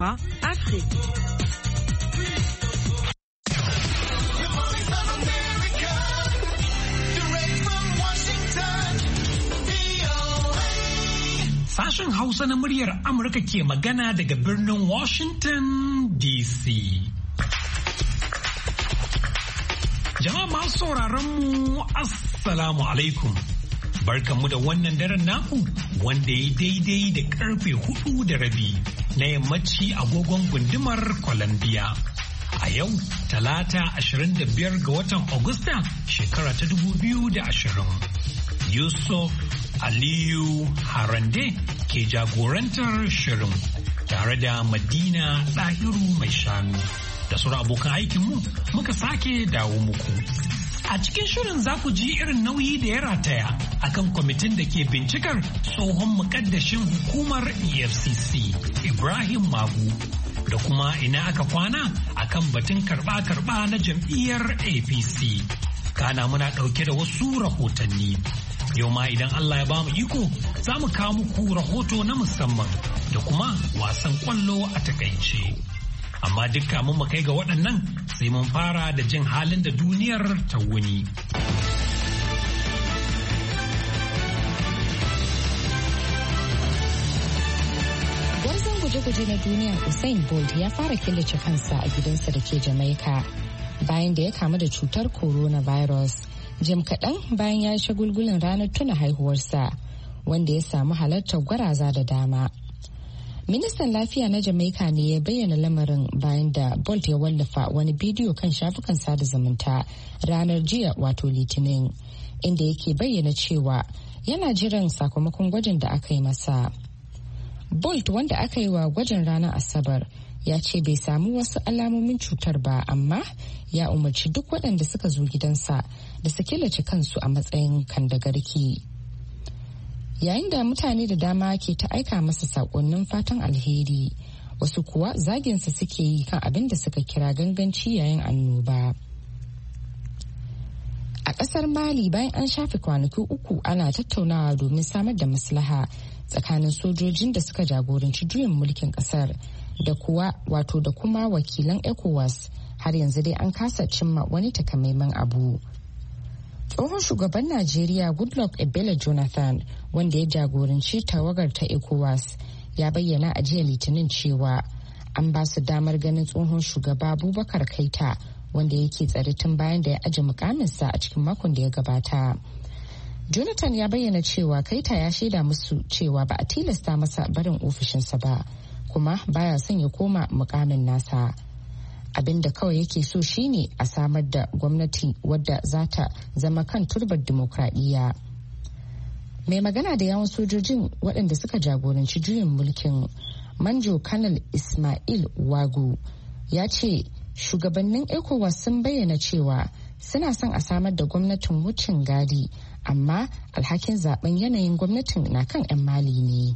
Afrique. Sashen Hausa na muryar Amurka ke magana daga birnin Washington DC. Jama'a masu sauraron mu Assalamu alaikum. Barkanmu da wannan daren naku wanda ya daidai da karfe 4:30 na yammaci agogon gundumar Columbia. A yau Talata 25 ga watan Agusta shekara ta 2020. Yusuf Aliyu Harande ke jagorantar shirin tare da Madina Ɗahiru mai shanu da sauran abokan aikinmu muka sake dawo muku. A cikin shirin za ku ji irin nauyi da ya rataya akan kwamitin da ke bincikar tsohon mukaddashin hukumar EFCC Ibrahim Magu da kuma ina aka kwana akan batun karɓa-karɓa na jam'iyyar APC. Kana muna ɗauke da wasu rahotanni. Yau ma idan Allah ya bamu iko za mu kawo muku rahoto na musamman da kuma wasan kwallo a takaice. Amma dukka mun kai ga waɗannan sai mun fara da jin halin da duniyar ta wuni. Gwarzon guje-guje na duniya Usain Bolt ya fara killace kansa a gidansa da ke Jamaica bayan da ya kamu da cutar coronavirus. Jim kaɗan bayan ya yi shagulgulin ranar tuna haihuwarsa wanda ya samu halartar gwaraza da dama. Ministan lafiya na Jamaica ne ya bayyana lamarin bayan da Bolt ya wallafa wani bidiyo kan shafukan sada zumunta ranar jiya wato Litinin inda yake bayyana cewa yana jiran sakamakon gwajin da aka yi masa. Bolt wanda aka yi wa gwajin ranar Asabar ya ce bai samu wasu alamomin cutar ba amma ya umarci duk waɗanda suka zo gidansa da su killace kansu a matsayin kandagarki. Yayin da mutane da dama ke ta aika masa saƙonnin fatan alheri, wasu kuwa zaginsa suke yi kan abin da suka kira ganganci yayin annoba. A ƙasar Mali bayan an shafe kwanaki 3 ana tattaunawa domin samar da maslaha tsakanin sojojin da suka jagoranci juyin mulkin ƙasar da kuma wakilan ECOWAS har yanzu dai an kasa cimma wani takamaiman abu. Tsohon shugaban Najeriya Goodluck Ebele Jonathan wanda ya jagoranci tawagar ta ECOWAS ya bayyana a jiya Litinin cewa an ba su damar ganin tsohon shugaba Abubakar Keita wanda yake tsare tun bayan da ya aje mukaminsa a cikin makon da ya gabata. Jonathan ya bayyana cewa Keita ya shaida musu cewa ba a tilasta masa barin ofishinsa ba kuma baya son ya koma mukamin nasa. Abin da kawai yake so shine a samar da gwamnati wadda za ta zama kan turbar dimokuraɗiyya. Mai magana da yawan sojojin waɗanda suka jagoranci juyin mulkin Manjo Kanal Ismail Wagu ya ce shugabannin ECOWAS sun bayyana cewa suna son a samar da gwamnatin wucin gadi amma alhakin zaben yanayin gwamnatin na kan 'yan Mali ne.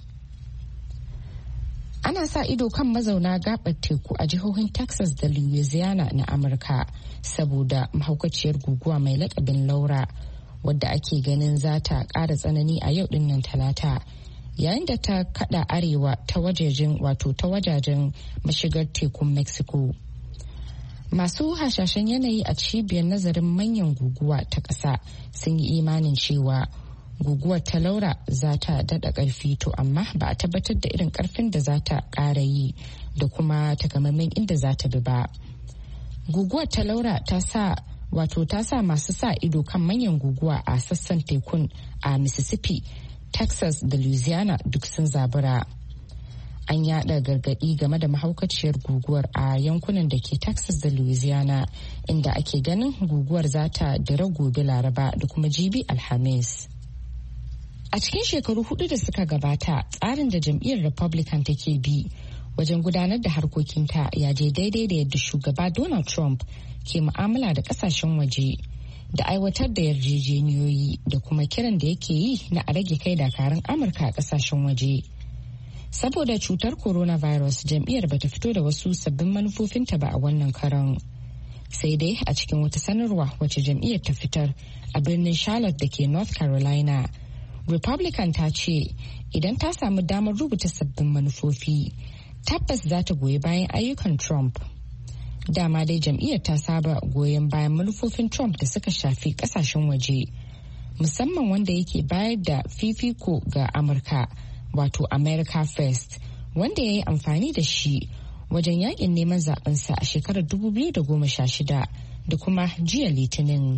Ana sa ido kan mazauna gabar teku a jihohin Texas da Louisiana na Amurka saboda mahaukaciyar guguwa mai lakabin Laura wadda ake ganin za ta ƙara tsanani a yau dinnan Talata yayin da ta kada arewa ta wajajen mashigar tekun Mexico. Masu hasashen yanayi a cibiyar nazarin manyan guguwa ta ƙasa sun yi imanin cewa guguwar ta Laura za ta daɗa ƙarfi to amma ba a tabbatar da irin ƙarfin da za ta ƙara yi da kuma takamaiman inda za ta bi ba. Guguwar ta Laura ta sa masu sa ido kan manyan guguwa a sassan tekun a Mississippi, Texas da Louisiana duk sun zabura. An yada gargaɗi game da mahaukaciyar guguwar a yankunan da ke Texas da Louisiana inda ake ganin guguwar za ta dira gobe Laraba da kuma jibi Alhamis. A cikin shekaru 4 da suka gabata, tsarin da jam'iyyar Republican take bi wajen gudanar da harkokinta ya je daidai da yadda shugaba Donald Trump ke mu'amala da kasashen waje da aiwatar da yarjejeniyoyi da kuma kiran da yake yi na a rage kai dakarun Amurka a kasashen waje. Saboda cutar coronavirus, jam'iyyar bata fito da wasu sabbin manufofinta ba a wannan karon. Sai dai a cikin wata sanarwa wacce jam'iyyar ta fitar a birnin Charlotte da ke North Carolina, Republican ta ce idan ta samu damar rubuta sabbin manufofi tabbas za ta goyi bayan ayyukan Trump. Dama dai jam'iyyar ta saba goyon bayan manufofin Trump da suka shafi kasashen waje, musamman wanda yake bayar da fifiko ga Amurka, wato America First, wanda ya yi amfani da shi wajen yakin neman zabensa a shekarar 2016 da kuma jiya Litinin.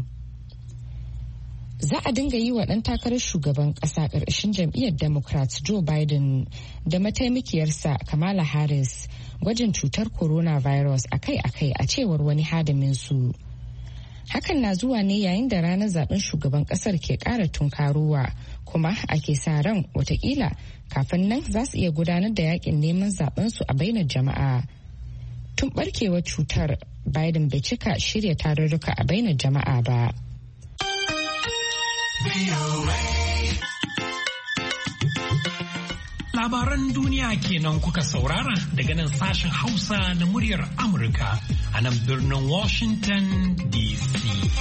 Za a dinga yi wa ɗan takarar shugaban ƙasa ƙarƙashin jam'iyyar Democrat Joe Biden da mataimakiyarsa Kamala Harris gwajin cutar coronavirus akai-akai a cewar wani hadimin su. Hakan na zuwa ne yayin da ranar zaben shugaban ƙasar ke ƙara tunkarowa, kuma ake sa ran watakila kafin nan za su iya gudanar da yakin neman zaben su a bainar jama'a. Tun barkewar cutar, Biden bai cika shirya tarurruka a bainar jama'a ba. Labaran duniya kenan kuka saurara daga nan sashen Hausa na muryar Amurka a nan birnin Washington DC.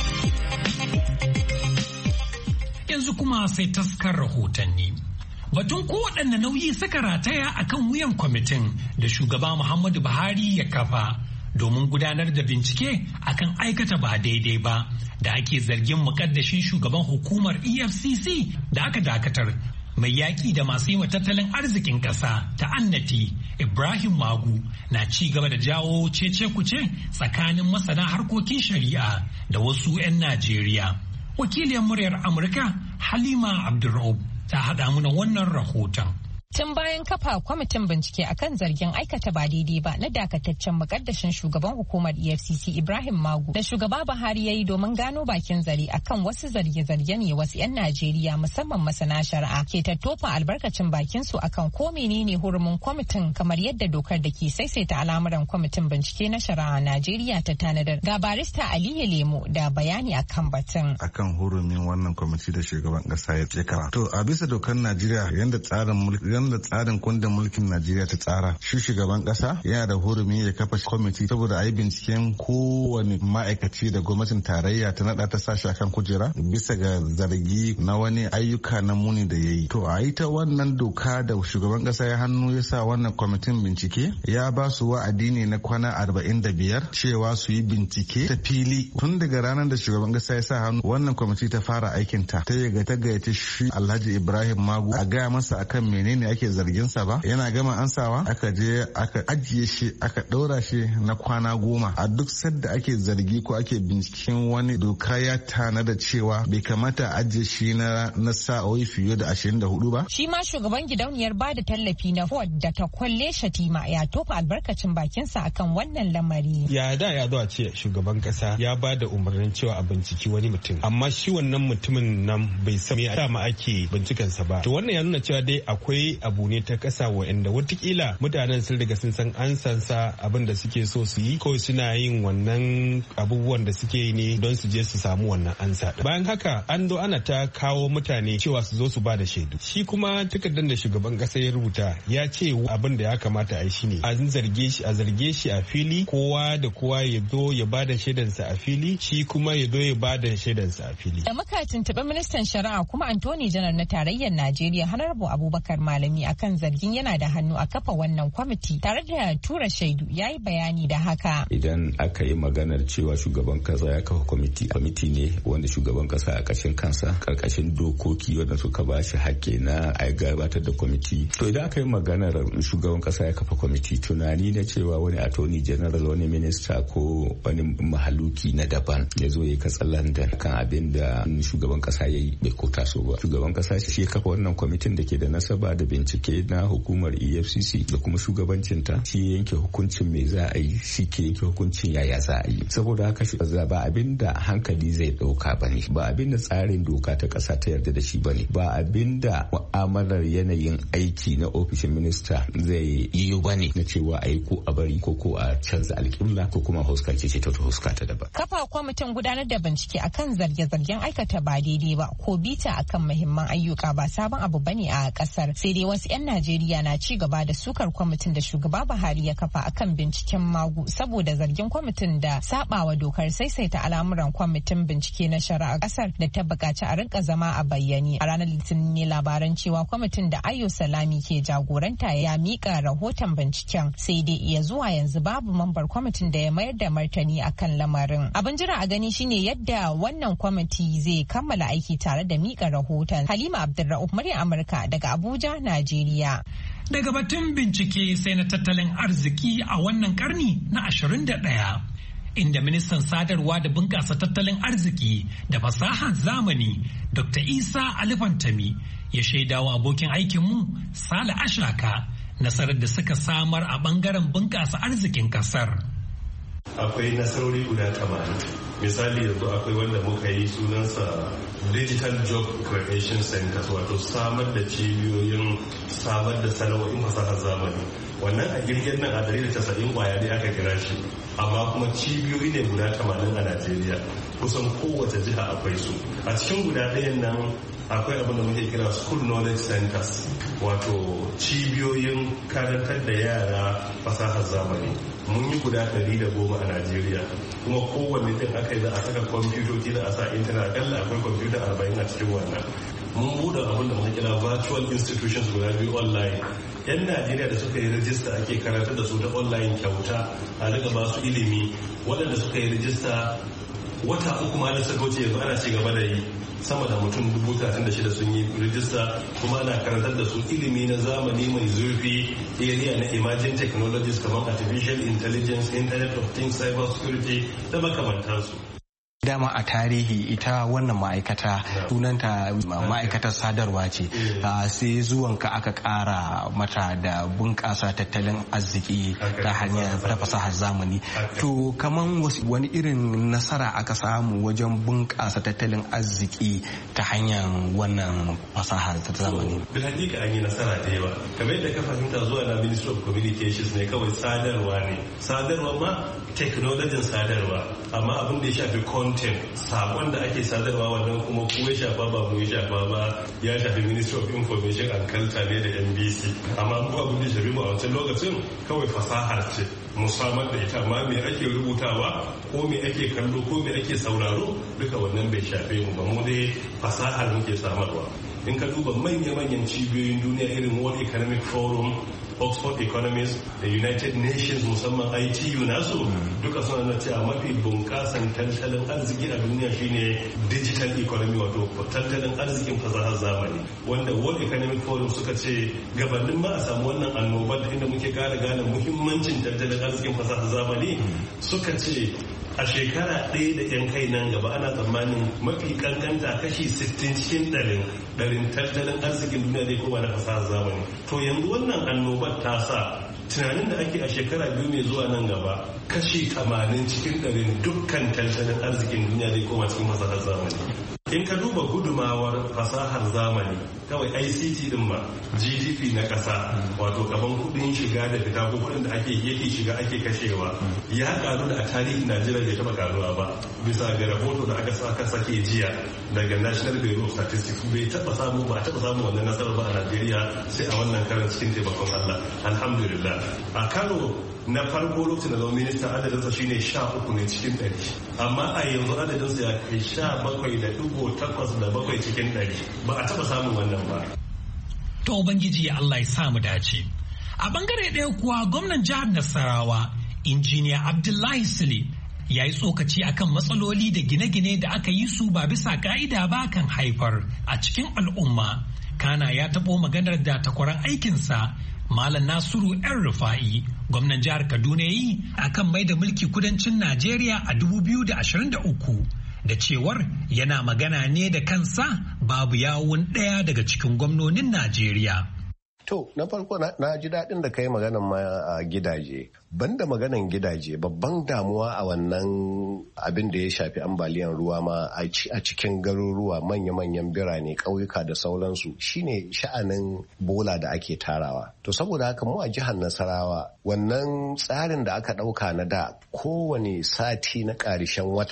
Yanzu kuma sai taskar rahotanni. Batun kowaɗanne nauyi suka rataya akan wuyan kwamitin da shugaba Muhammadu Buhari ya kafa domin gudanar da bincike akan aikata ba daidai ba da ake zargin mukaddashin shugaban hukumar EFCC da aka dakatar mai yaƙi da masu yi wa tattalin arzikin ƙasa ta annati Ibrahim Magu na ci gaba da jawo cece-kuce tsakanin masana harkokin shari'a da wasu 'yan Najeriya. Wakiliyar muryar Amurka Halima Abdulra'ub ta haɗa mana wannan rahoton. Tun bayan kafa kwamitin bincike akan zargin aikata ba daidai ba na dakataccen mukaddashin shugaban hukumar EFCC Ibrahim Magu da shugaba Buhari ya yi domin gano bakin zare akan wasu zarge-zarge ne wasu 'yan Najeriya musamman masana shari'a ke tattofa albarkacin bakin su akan ko menene hurumin kwamitin kamar yadda dokar da ke saisaita al'amuran kwamitin bincike na shari'a Najeriya ta tanadar. Ga barista Aliyu Lemo da bayani akan batun. Akan hurumin wannan kwamiti da shugaban kasa ya tsara. To a bisa dokar Najeriya yanda tsarin kundin mulkin Najeriya ta tsara, shi shugaban kasa yana da hurumi ya kafa kwamiti saboda a yi binciken kowane ma'aikaci da gwamnatin tarayya ta nada ta sashi akan kujera bisa ga zargi na wani ayyuka na muni da ya yi. To a yi ta wannan doka da shugaban kasa ya hannu ya sa wannan kwamitin bincike ya ba su wa'adi ne na kwana 45 cewa su yi bincike ta fili tun daga ranar da shugaban kasa ya sa hannu wannan kwamiti ta fara aikinta ta gayyaci shi Alhaji Ibrahim Magu a gaya masa akan menene ake zargin sa ba. Yana gama ansawa aka je aka ajiye shi aka ɗaura shi na kwana 10. A duk sadda ake zargi ko ake binciken wani, doka ya tanada cewa bai kamata a ajiye shi na sa'o'i fiye da 24 ba. Shi ma shugaban gidauniyar bada tallafi na Ford da ta kwalle Shatima ya tofa albarkacin bakinsa akan wannan lamari. Ya zo a ce shugaban kasa ya ba da umarnin cewa a binciki wani mutum, amma shi wannan mutumin nan bai san me ma ake bincikansa ba. To wannan ya nuna cewa dai akwai abu ne ta kasa wa'anda watakila mutanen sun riga sun san an sansa abin da suke so su yi, kawai suna yin wannan abubuwan da suke yi ne don su je su samu wannan ansa. Bayan haka an zo ana ta kawo mutane cewa su zo su ba da shaidu. Shi kuma takardar da shugaban kasa ya rubuta ya ce abin da ya kamata a yi shine a zarge shi a fili, kowa da kowa ya zo ya ba da shaidansa a fili, shi kuma ya zo ya ba da shaidansa a fili. Da muka tuntuɓi ministan shari'a kuma Antony Janar na tarayyar Najeriya Honorable Abubakar Malami akan zargin yana da hannu a kafa wannan kwamiti tare da tura shaidu, ya yi bayani da haka. Idan aka yi maganar cewa shugaban kasa ya kafa kwamiti ne wanda shugaban kasa a ƙarshen kansa karkashin dokoki wanda suka ba shi haƙƙi na a gabatar da kwamiti. To idan aka yi maganar shugaban kasa ya kafa kwamiti, tunani na cewa wani attorney general, wani minista ko wani mahaluki na daban ya zo ya yi katsalandan kan abin da shugaban kasa ya yi bai ko taso ba. Shugaban kasa shi ya kafa wannan kwamitin da ke da nasaba da bincike na hukumar EFCC da kuma shugabancinta, shi yanke hukuncin me za a yi, shi ke yanke hukuncin yaya za a yi. Saboda haka ba abin da hankali zai dauka ba ne, ba abin da tsarin doka ta kasa ta yarda da shi ba ne, ba abin da mu'amalar yanayin aiki na ofishin minista zai yi ba ne na cewa a yi ko a bari ko a canza alƙibla ko kuma huskace ce ta huska ta daban. Kafa kwamitin gudanar da bincike akan zarge-zargen aikata ba daidai ba ko bita akan muhimman ayyuka ba sabon abu bane a kasar, sai dai wasu 'yan Najeriya na ci gaba da sukar kwamitin da shugaba Buhari ya kafa akan binciken magu saboda zargin kwamitin da sabawa dokar saisaita al'amuran kwamitin bincike na shari'a kasar da ta buƙaci a rinka zama a bayyane. A ranar Litinin ne labaran cewa kwamitin da Ayo Salami ke jagoranta ya mika rahoton binciken, sai dai iya zuwa yanzu babu mambar kwamitin da ya mayar da martani akan lamarin. Abin jira a gani shine yadda wannan kwamiti zai kammala aiki tare da mika rahoton. Halima Abdulra'uf, murya Amurka daga Abuja, Najeriya. Daga batun bincike sai na tattalin arziki a wannan karni na 21. Inda ministan sadarwa da bunƙasa tattalin arziki da fasahar zamani Dr. Isa Alifantami ya shaidawa abokin aikinmu Sale Ashaka nasarar da suka samar a ɓangaren bunƙasa arzikin ƙasar. Akwai nasarori guda 80. Misali yanzu akwai wanda muka yi sunansa Digital Job Creation Centers, wato samar da cibiyoyin samar da sana'o'in fasahar zamani. Wannan a girgin nan a 190 kwaya ne aka kira shi, amma kuma cibiyoyi ne guda 80 a Najeriya, kusan kowace jiha akwai su. A cikin guda ɗayan nan akwai abin da muke kira School Knowledge Centers, wato cibiyoyin karantar da yara fasahar zamani. Mun yi guda 110 a Najeriya, kuma kowanne din aka yi za a saka kwamfutoci da a sa intanet, akalla akwai kwamfuta 40 a cikin wannan. Mun buɗe abin da muka kira virtual institutions guda 2 online. 'Yan Najeriya da suka yi rajista ake karanta da su ta online kyauta, a daga ba su ilimi. Waɗanda suka yi rajista wata 3 ma da suka wuce yanzu ana ci gaba da yi. Sama da mutum 36,000 sun yi rijista, kuma ana karantar da su ilimi na zamani mai zurfi, area na emerging technologies kamar artificial intelligence, internet of things, cyber security da makamantansu. Dama a tarihi ita wannan ma'aikata sunanta ma'aikatar sadarwa ce, sai zuwanka aka ƙara mata da bunƙasa tattalin arziki ta hanyar ta fasahar zamani. To kaman wani irin nasara aka samu wajen bunƙasa tattalin arziki ta hanyar wannan fasahar ta zamani? Bil hakika an yi nasara da yawa. Kamar yadda ka fahimta zuwa na Ministry of Communications ne kawai sadarwa ne. Sadarwa ma technology sadarwa, amma abin da ya shafi content, sakon da ake sadarwa wannan kuma ku ya shafa ba mu ya shafa ba, ya shafi Ministry of Information and Culture ne da NBC. Amma mu abin da ya shafi mu a wancan lokacin kawai fasahar ce mu samar da ita, amma me ake rubutawa ko me ake kallo ko me ake sauraro duka wannan bai shafe mu ba, mu dai fasahar muke samarwa. In ka duba manya-manyan cibiyoyin duniya irin World Economic Forum, Oxford Economist da United Nations musamman ITU nasu duka suna na cewa mafi bunƙasan tattalin arziki a duniya shine digital economy, wato tattalin arzikin fasahar zamani, wanda World Economic Forum suka ce gabanin ma a samu wannan annobar da inda muke ƙara gane muhimmancin tattalin arzikin fasahar zamani, suka ce a shekara ɗaya da 'yan kai nan gaba ana tsammanin mafi kankanta kashi 60 cikin ɗarin tattalin arzikin duniya zai koma na fasahar zamani. To yanzu wannan annobar ta sa tunanin da ake a shekara 2 mai zuwa nan gaba kashi 80 cikin ɗarin dukkan tattalin arzikin duniya zai koma cikin fasahar zamani. In ka duba gudumawar fasahar zamani kawai ICT din ma GDP na ƙasa, wato kaman kudin shiga da fita ko kudin da yake shiga ake kashewa ya karu da a tarihin Najeriya bai taba karuwa ba, bisa ga rahoto da aka sake jiya daga National Bureau of Statistics. Bai taba samu wannan nasarar ba a Najeriya sai a wannan karan cikin taimakon Allah, alhamdulillah. A karo na farko lokacin da zama minista adadinsa shine 13 ne cikin 100, amma a yanzu adadinsa ya kai 17.87 cikin 100. Ba a taba samun wannan ba. To Ubangiji ya Allah ya samu dace. A bangare ɗaya kuwa gwamnan jihar Nasarawa injiniya Abdullahi Sule ya yi tsokaci akan matsaloli da gine-gine da aka yi su ba bisa ka'ida ba kan haifar a cikin al'umma. Kana ya taɓo maganar da takwaran aikinsa Malam Nasiru ‘yan Rufa'i, gwamnan jihar Kaduna yi akan mai da mulki kudancin Najeriya a 2023 da cewar yana magana ne da kansa babu yawun ɗaya daga cikin gwamnonin Najeriya. To, na farko na ji daɗin da kai maganan ma gidaje. Banda maganan gidaje, babban damuwa a wannan abin da ya shafi ambaliyan ruwa ma a cikin garuruwa manya-manyan birane, ƙauyuka da sauransu shine sha'anin bola da ake tarawa. To, saboda haka mu a jihar Nasarawa, wannan tsarin da aka ɗauka na da kowane sati na ƙarshen wata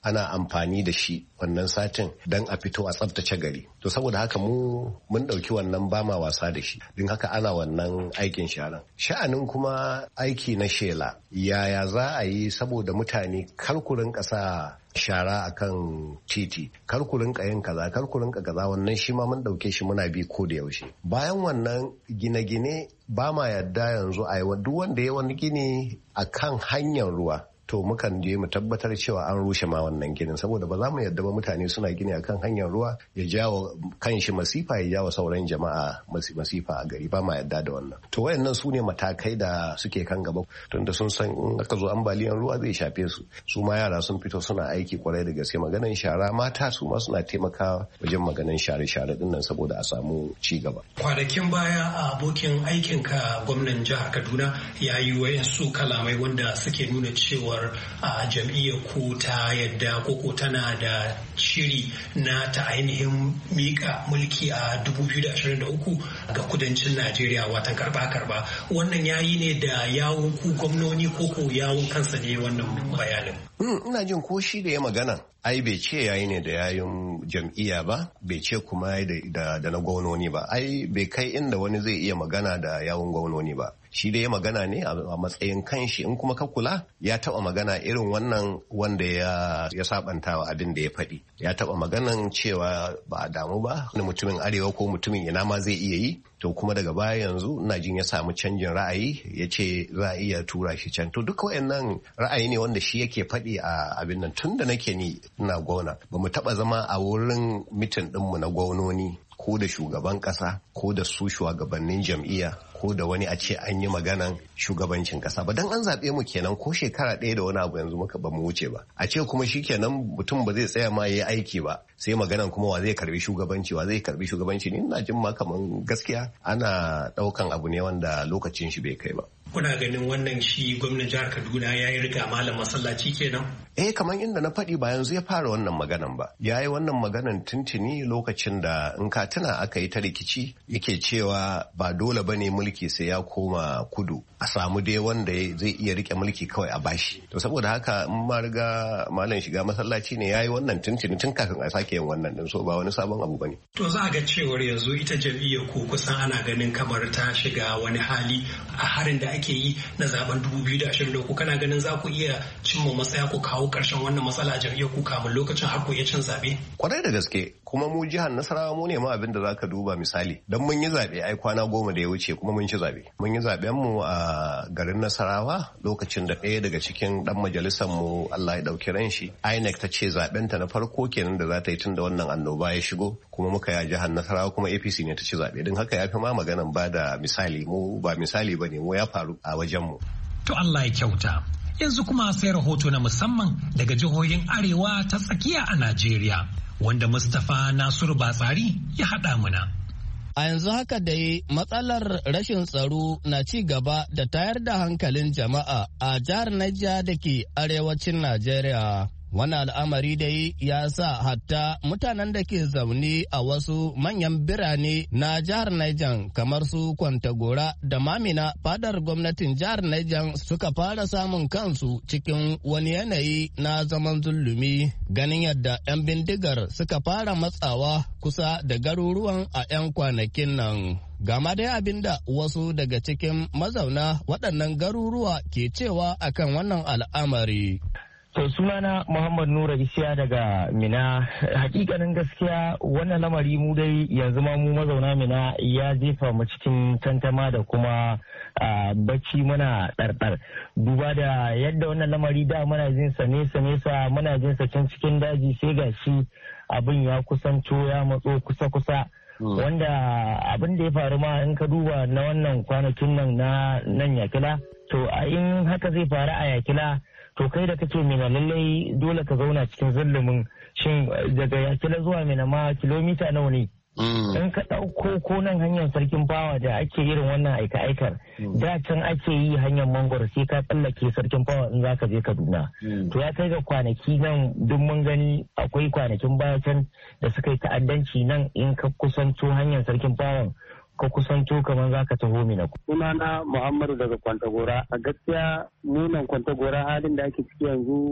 ana amfani da shi wannan satin don a fito a tsaftace gari. To saboda haka mun ɗauki wannan ba ma wasa da shi, don haka ana wannan aikin sharan. Sha'anin kuma aiki na shela, yaya za a yi saboda mutane kar ku rinka sa shara akan titi, kar ku rinka yin kaza, kar ku rinka kaza, wannan shi ma mun ɗauke shi muna bi ko da yaushe. Bayan wannan gine-gine ba ma yadda yanzu a yi duk wanda ya wani gini akan hanyar ruwa, to mukan je mu tabbatar cewa an rushe ma wannan ginin, saboda ba za mu yadda ba mutane suna gini akan hanyar ruwa ya jawo kanshi masifa, ya jawo sauran jama'a masifa a gari. Ba ma yadda da wannan. To wayannan su ne matakai da suke kan gaba, tunda sun san in aka zo ambaliyan ruwa zai shafe su. Su ma yara sun fito suna aiki kwarai da gaske. Maganan shara, mata su ma suna taimakawa wajen maganan share-share din nan saboda a samu ci gaba. Kwanakin baya a abokin aikinka gwamnan jihar Kaduna ya yi wayansu kalamai wanda suke nuna cewa a jam'iyyar ku ta yadda koko tana da shiri na ta ainihin mika mulki a 2023 ga kudancin Najeriya, watan karba. Wannan yayi ne da yawun ku gwamnoni koko yawun kansa ne wannan bayanin? Ina jin ko shi da ya magana ai bai ce yayi ne da yayin jam'iyya ba, bai ce kuma da na gwamnoni ba. Ai bai kai inda wani zai iya magana da yawun gwamnoni ba. Shi da ya magana ne a matsayin kanshi. In kuma ka kula, ya taba magana irin wannan wanda ya sabanta wa abin da ya faɗi. Ya taba maganan cewa ba a damu ba, wani mutumin arewa ko mutumin ina ma zai iya yi. To kuma daga baya yanzu ina jin ya samu canjin ra'ayi, ya ce za a iya tura shi can. To duka wayannan ra'ayi ne wanda shi yake faɗi a abin nan. Tun da nake ni ina gwamna, ba mu taɓa zama a wurin mitin ɗinmu na gwamnoni ko da shugaban ƙasa ko da su shugabannin jam'iyya ko da wani a ce an yi maganan shugabancin kasa ba. Dan an zaɓe mu kenan ko shekara ɗaya da wani abu yanzu muka ba mu wuce ba. A ce kuma shi kenan mutum ba zai tsaya ma ya yi aiki ba, sai maganan kuma wa zai karbi shugabanci ne. Ina jin ma kaman gaskiya ana ɗaukan abu ne wanda lokacin shi bai kai ba. Kuna ganin wannan shi gwamnan jihar Kaduna ya yi riga malam masallaci kenan? Kamar inda na faɗi ba yanzu ya fara wannan maganan ba. Ya yi wannan maganan tuntuni lokacin da in ka tuna aka yi ta rikici, yake cewa ba dole ba ne mulki sai ya koma kudu, a samu dai wanda zai iya rike mulki kawai a bashi. To saboda haka in ma riga malam shiga masallaci ne, ya yi wannan tuntuni tun kafin a sake yin wannan din, so ba wani sabon abu bane. To za a ga cewar yanzu ita jam'iyyar ku kusan ana ganin kamar ta shiga wani hali a harin da ake yi na zaben 2023. Kana ganin za ku iya cimma matsaya ku kawo karshen wannan matsala a jam'iyyar ku kamun lokacin har ku iya cin zabe? Kwarai da gaske, kuma mu jihar Nasarawa mu ne ma abin da zaka duba misali, dan mun yi zabe ai kwana 10 da ya wuce kuma mun ci zabe. Mun yi zaben mu a garin Nasarawa lokacin da ɗaya daga cikin dan majalisar mu Allah ya dauki ran shi, INEC ta ce zaben ta na farko kenan da za ta yi tun da wannan annoba ya shigo, kuma muka yi jihar Nasarawa kuma APC ne ta ci zabe. Din haka ya fi ma maganan ba da misali, mu ba misali bane, mu ya faru a wajen mu. To Allah ya kyauta. Yanzu kuma sai rahoto na musamman daga jihohin Arewa ta tsakiya a Najeriya, wanda Mustapha Nasiru Batsari ya haɗa muna. A yanzu haka dai matsalar rashin tsaro na ci gaba da tayar da hankalin jama'a a jihar Niger da ke arewacin Najeriya. Wannan al'amari dai ya sa hatta mutanen da ke zaune a wasu manyan birane na jihar Niger kamar su Kwantagora da Mamina fadar gwamnatin jihar Niger suka fara samun kansu cikin wani yanayi na zaman zulumi, ganin yadda 'yan bindigar suka fara matsawa kusa da garuruwan a 'yan kwanakin nan. Gama dai abin da wasu daga cikin mazauna waɗannan garuruwa ke cewa akan wannan al'amari. To sunana Muhammad Nura Isiya daga Mina. Hakikanin gaskiya wannan lamari mu dai yanzu ma mu mazauna Mina ya jefa mu cikin tantama da kuma bacci muna ɗarɗar. Duba da yadda wannan lamari da muna jin sa nesa muna jin sa can cikin daji, sai gashi abin ya kusanto ya matso kusa. Wanda abin da ya faru ma in ka duba na wannan kwanakin nan na nan Yakila, to a in haka zai faru a Yakila, to kai da kake Mina lallai dole ka zauna cikin zallumin. Shin daga Yakila zuwa Mina ma kilomita nawa ne? In ka ɗauko ko nan hanyar sarkin fawa da ake irin wannan aika-aikar, da can ake yi hanyar mangwaro sai ka tsallake sarkin fawa in za ka je Kaduna. To ya kai ga kwanaki nan duk mun gani akwai kwanakin baya can da suka yi ta'addanci nan in ka kusanto hanyar sarkin fawan ka kusanto kamar za ka taho Mina. Sunana Muhammadu daga Kwantagora. A gaskiya nunan Kwantagora halin da ake ciki yanzu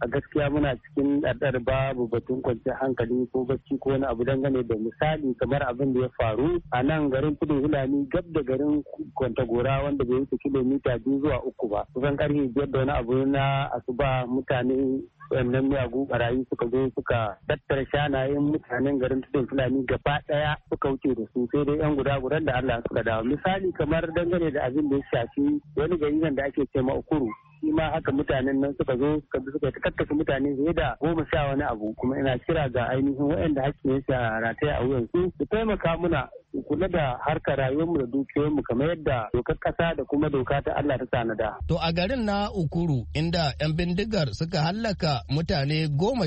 a gaskiya muna cikin ɗaɗɗar babu batun kwanciyar hankali ko bacci ko wani abu dangane da misali kamar abin da ya faru a nan garin Tudun Fulani gab da garin Kwantagora wanda bai wuce kilomita 2 zuwa 3 ba. Kusan karfe 5 da wani abu na asuba mutane wannan miyagu barayi suka zo suka tattara shanayen mutanen garin Tudun Fulani gaba daya suka wuce da su sai dai yan guda da Allah suka dawo. Misali kamar dangane da abin da ya shafi wani gari nan da ake ce ma Ukuru, shi ma haka mutanen nan suka zo suka kakkashe mutane fiye da 10 wani abu. Kuma ina kira ga ainihin waɗanda hakkin ya rataya a wuyan su taimaka muna kula da harkar rayuwarmu da dukiyoyinmu kamar yadda dokar kasa da kuma doka ta Allah ta tanada. To a garin na Ukuru inda 'yan bindigar suka hallaka mutane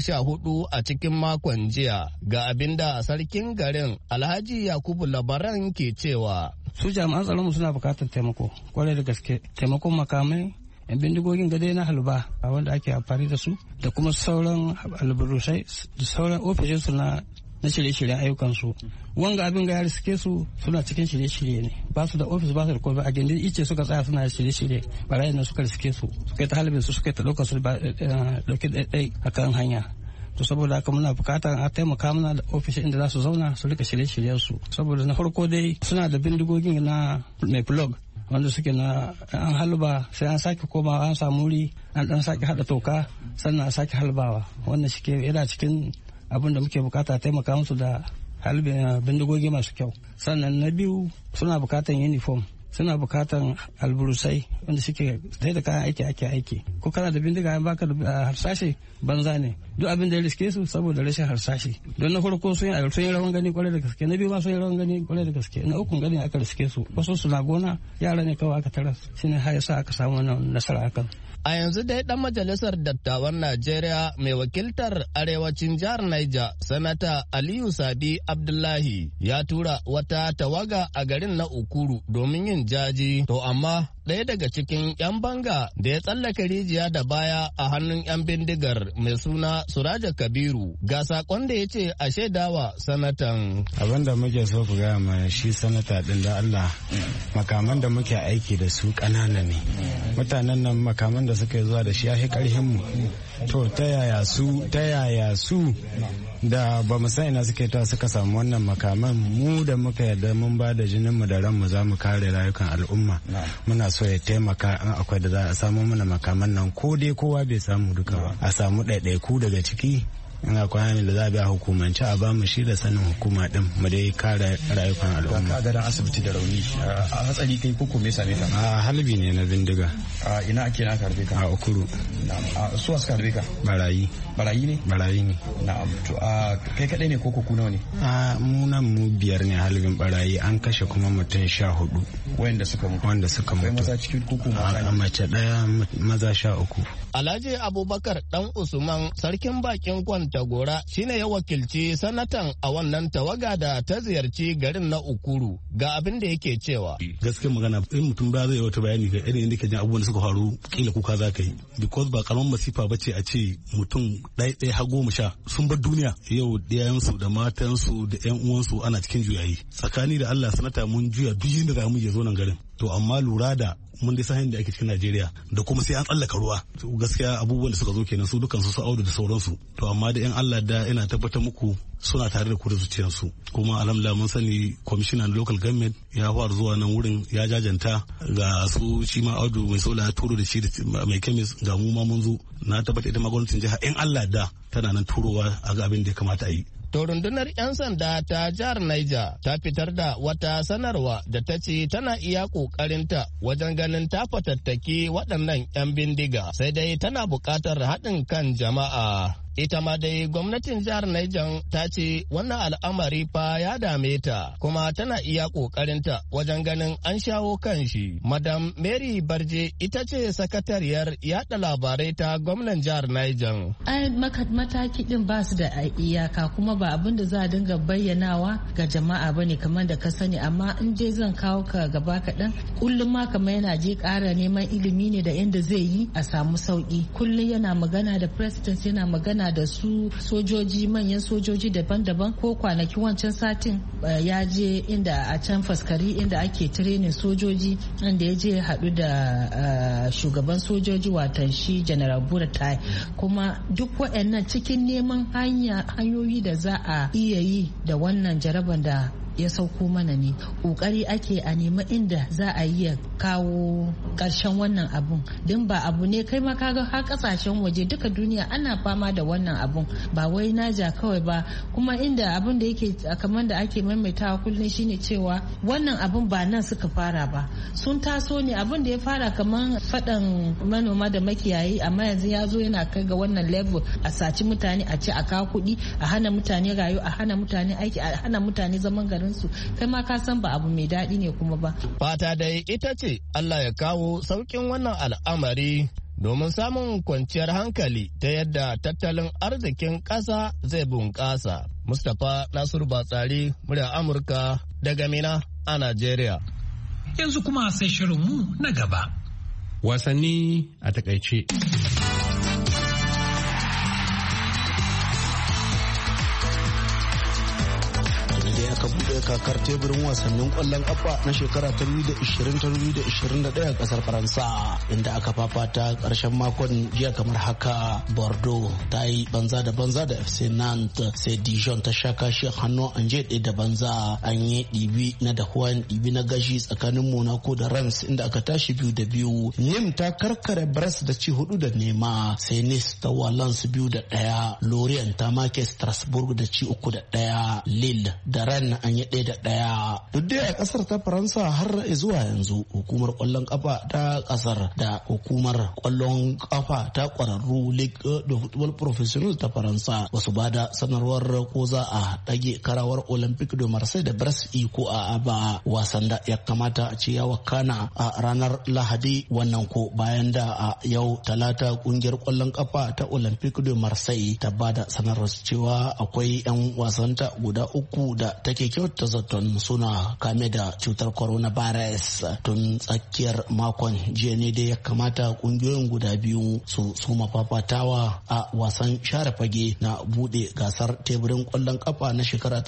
14 a cikin makon jiya ga abinda sarkin garin Alhaji Yakubu Labaran ke cewa. Su jami'an tsaronmu suna bukatar taimako kwarai da gaske, taimakon makamai, 'yan bindigogin gade na halba a wanda ake amfani da su da kuma sauran alburusai da sauran ofishinsu na shirye-shiryen ayyukansu. Wanga abin ga ya riske su suna cikin shirye-shirye ne, ba su da ofis ba su da komai, a gindin ice suka tsaya suna shirye-shirye, barayin nan suka riske su suka yi ta halibin su suka yi ta ɗaukar su ɗauki ɗaiɗai a kan hanya. To saboda haka muna bukatar a taimaka mana da ofishin inda za su zauna su rika shirye-shiryen su, saboda na farko dai suna da bindigogin na mai plug wanda suke na an halba sai an sake komawa an samu wuri an dan sake hada toka sannan a sake halbawa. Wannan shi yana cikin abin da muke bukata taimaka musu da bindigogi masu kyau. Sannan na biyu suna bukatan uniform, suna bukatan alburusai wanda suke sai da kayan ake aiki. Ko kana da bindiga an baka da harsashi banza ne, duk abin da ya riske su saboda rashin harsashi. Don na farko sun yi rawan gani kwarai da gaske, na biyu ma sun yi rawan gani kwarai da gaske, na ukun gani aka riske su, wasu suna gona yara ne kawai aka taras, shine har yasa aka samu wannan nasara akan. A yanzu dai dan majalisar dattawan Najeriya mai wakiltar arewacin jihar Niger, Sanata Aliyu Sabi Abdullahi ya tura wata tawaga a garin na Ukuru domin yin jaji. To amma ɗaya daga cikin 'yan banga da ya tsallaka rijiya da baya a hannun 'yan bindigar mai suna Suraja Kabiru ga sakon da ya ce a shaidawa sanatan. Abin da muke so ku gaya ma shi sanata din da Allah, makaman da muke aiki da su ƙanana ne. Mutanen nan makaman da suka zuwa da shi ya fi ƙarfin mu. To ta yaya su da ba mu san ina suke ta suka samu wannan makaman, mu da muka yarda mun ba da jininmu da ranmu za mu kare rayukan al'umma. Muna so ya taimaka in akwai da za a samu mana makaman nan, ko dai kowa bai samu duka ba, a samu ɗaiɗaiku daga ciki. Ina kwanan da za a biya hukumance a ba mu shi da sanin hukuma din mu dai kare rayukan al'umma. Ka ga asibiti da rauni a hatsari kai ko me same ka? A halbi ne na bindiga. A ina ake na karbe ka? A Ukuru. A su suka karbe ka? Barayi. Barayi ne? Barayi ne. Na'am. To a kai kadai ne ko ku nawa ne? A mu nan mu 5 ne halbin barayi, an kashe kuma mutum 14. Wanda suka mutu. Kai maza cikin kuku mata ne? Mace daya maza 13. Alhaji Abubakar Dan Usman sarkin bakin Kwantagora shine ya wakilci sanatan a wannan tawaga da ta ziyarci garin na Ukuru ga abin da yake cewa. Gaskiyar magana in mutum ba zai wata bayani ga irin inda ke jin abubuwan da suka faru kila kuka za ka yi, because ba karamin masifa ba ce a ce mutum ɗaya har 10 sun bar duniya yau, ɗayansu da matansu da 'yan uwansu ana cikin juyayi. Tsakani da Allah sanata mun juya duk yadda za mu je zo nan garin, to amma lura da mun dai sahin da ake cikin Najeriya da kuma sai an tsallaka ruwa, gaskiya abubuwan da suka zo kenan su dukansu su Audu da sauransu. To amma da 'yan Allah da ina tabbatar muku suna tare da ku da zuciyarsu, kuma alhamdulillah mun sani kwamishinan local government ya fara zuwa nan wurin ya jajanta ga su shi ma Audu mai sola ya turo da shi da mai kemis ga mu ma mun zo. Na tabbata ita ma gwamnatin jiha 'yan Allah da tana nan turowa a ga abin da ya kamata a yi. To rundunar 'yan sanda ta jihar Niger ta fitar da wata sanarwa da ta ce tana iya ƙoƙarinta wajen ganin ta fatattaki waɗannan 'yan bindiga, sai dai tana buƙatar haɗin kan jama'a. Ita ma dai gwamnatin jihar Niger ta ce wannan al'amari fa ya dame ta kuma tana iya ƙoƙarinta wajen ganin an shawo kan shi. Madam Mary Barje ita ce sakatariyar yaɗa labarai ta gwamnan jihar Niger. Ai mataki din ba su da iyaka kuma ba abin da za a dinga bayyanawa ga jama'a bane kamar da ka sani, amma in dai zan kawo ka gaba kaɗan kullum ma kamar yana je ƙara neman ilimi ne da yadda zai yi a samu sauƙi. Kullum yana magana da president, yana magana magana da su sojoji, manyan sojoji daban-daban. Ko kwanaki wancan satin ya je inda a can Faskari inda ake training sojoji, inda ya je haɗu da shugaban sojoji watan shi General Buratai. Kuma duk waɗannan cikin neman hanyoyi da za a iya yi da wannan jaraban da ya sauko mana ne. Kokari ake a nema inda za a iya kawo ƙarshen wannan abun, don ba abu ne kai ma kaga har kasashen waje duka duniya ana fama da wannan abun, ba wai Naija kawai ba. Kuma inda abun da yake kamar da ake maimaitawa kullum shine cewa wannan abun ba nan suka fara ba, sun taso ne. Abun da ya fara kamar faɗan manoma da makiyayi, amma yanzu ya zo yana kai ga wannan level, a saci mutane, a ce a kawo kuɗi, a hana mutane rayu, a hana mutane aiki, a hana mutane zaman garin su. Kai ma ka san ba abu mai daɗi ne kuma ba. Fata dai ita ce Allah ya kawo sauƙin wannan al'amari domin samun kwanciyar hankali ta yadda tattalin arzikin ƙasa zai bunƙasa. Mustapha Nasiru Batsari, murya Amurka daga Mina a Najeriya. Yanzu kuma sai shirinmu na gaba. Wasanni a takaice. aka buɗe kakar teburin wasannin ƙwallon ƙafa na shekara 2020-2021 a ƙasar Faransa, inda aka fafata ƙarshen makon jiya kamar haka. Bordeaux ta yi banza da FC Nantes, sai Dijon ta sha kashi hannun Angers ɗaya da banza. An yi ɗibi na dahuwan ɗibi na gashi tsakanin Monaco da Reims, inda aka tashi 2-2. Nîmes ta karkare Brest da ci 4-0, sai Nice ta Valence 2-1. Lorient ta make Strasbourg da ci 3-1. Lille da Rennes an yi 1-1. Duk dai a kasar ta Faransa har zuwa yanzu hukumar kwallon kafa ta kasar da hukumar kwallon kafa ta kwararru Ligue de Football Professionnel ta Faransa basu bada sanarwar ko za a dage karawar Olympique de Marseille da Brest ko a ba, wasan da ya kamata a ce ya wakana a ranar Lahadi wannan ko bayan da a yau Talata kungiyar kwallon kafa ta Olympique de Marseille ta bada sanarwar cewa akwai 'yan wasanta guda uku da take kyauta zaton suna kame da cutar coronavirus. Tun tsakiyar makon jiya ne dai ya kamata kungiyoyin guda biyu su suma fafatawa a wasan share fage na bude gasar teburin kwallon kafa na shekara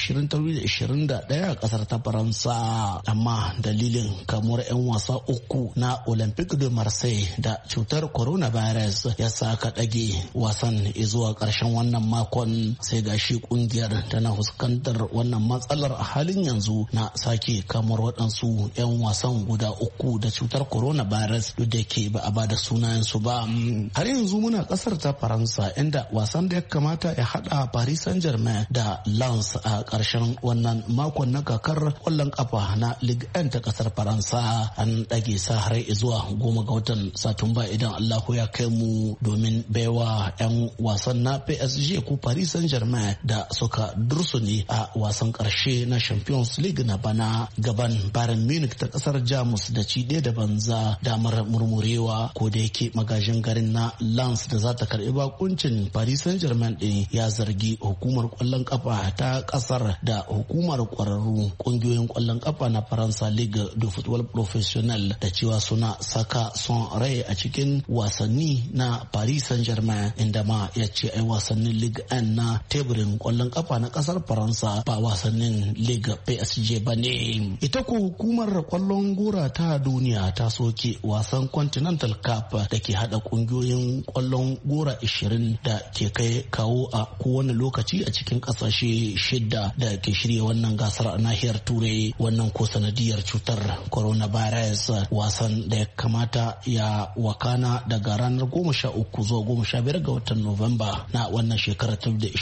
2020-2021 a kasar ta Faransa, amma dalilin kamuwar 'yan wasa uku na Olympique de Marseille da cutar coronavirus ya sa ka dage wasan zuwa karshen wannan makon. Sai gashi kungiyar tana fuskantar wannan matsalar a halin yanzu na sake kamar waɗansu 'yan wasan guda uku da cutar coronavirus, duk da ke ba a bada sunayensu ba. Har yanzu muna ƙasar ta Faransa, inda wasan da ya kamata ya haɗa Paris Saint-Germain da Lens a ƙarshen wannan makon na kakar ƙwallon ƙafa na Ligue 1 ta ƙasar Faransa an ɗage sa har zuwa 10 ga watan Satumba idan Allahu ya kai mu, domin baiwa 'yan wasan na PSG ko Paris Saint-Germain da suka dursune a wasan karshe na Champions League na bana gaban Bayern Munich ta kasar Jamus da ci ɗaya da banza damar murmurewa, ko da yake magajin garin na Lens da za ta karbi bakuncin Paris Saint-Germain din ya zargi hukumar kwallon kafa ta kasar da hukumar kwararru kungiyoyin kwallon kafa na Faransa Ligue de Football Professionnel da cewa suna saka son rai a cikin wasanni na Paris Saint-Germain, inda ma ya ce ai wasannin Ligue 1 na teburin kwallon kafa na kasar Faransa ba wasannin Liga PSG ba ne. Ita ko hukumar kwallon gora ta duniya ta soke wasan Continental Cup da ke hada kungiyoyin kwallon gora 20 da ke kai kawo a kowane lokaci a cikin kasashe 6 da ke shirya wannan gasar a nahiyar Turai, wannan ko sanadiyar cutar coronavirus. Wasan da ya kamata ya wakana daga ranar 13 zuwa 15 ga watan Nuwamba na wannan shekarar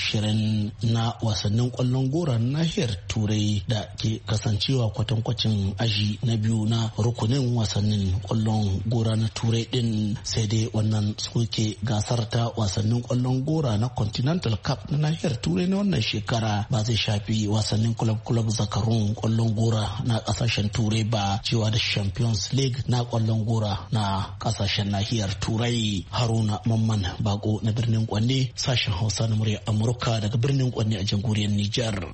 2020 na wasannin kwallon gora nahiyar Turai da ke kasancewa kwatankwacin aji na biyu na rukunin wasannin kwallon gora na Turai din. Sai dai wannan soke gasar ta wasannin kwallon gora na Continental Cup na nahiyar Turai na wannan shekara ba zai shafi wasannin club zakarun kwallon gora na kasashen Turai ba, cewa da Champions League na kwallon gora na kasashen nahiyar Turai. Haruna Mamman Bako na birnin Kwanne, sashen Hausa na murya Amurka daga birnin Kwanne a jamhuriyar Nijar.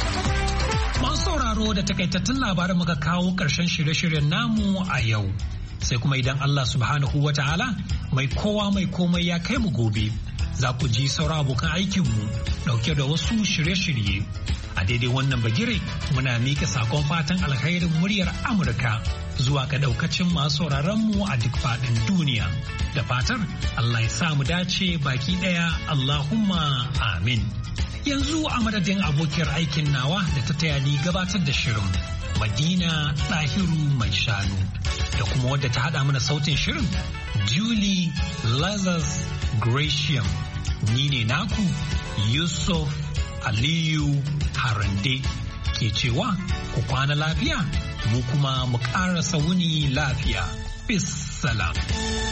Masu sauraro da takaitattun labaran muka kawo ƙarshen shirye-shiryen namu a yau. sai kuma idan Allah subhanahu wa ta'ala mai kowa mai komai ya kai mu gobe za ku ji sauran abokan aikinmu ɗauke da wasu shirye-shirye. A daidai wannan bagire muna mika sakon fatan alkhairin muryar Amurka zuwa ga ɗaukacin masu sauraronmu a duk faɗin duniya. Da fatar Allah ya sa mu dace baki ɗaya Allahumma amin. Yanzu a madadin abokiyar aikin nawa da ta taya ni gabatar da shirin Madina Ɗahiru mai shanu da kuma wadda ta haɗa mana sautin shirin Julie Lazarus Gratiam. Ni ne naku Yusuf Aliyu Harande ke cewa ku kwana lafiya mu kuma mu ƙarasa wuni lafiya. Bis salam.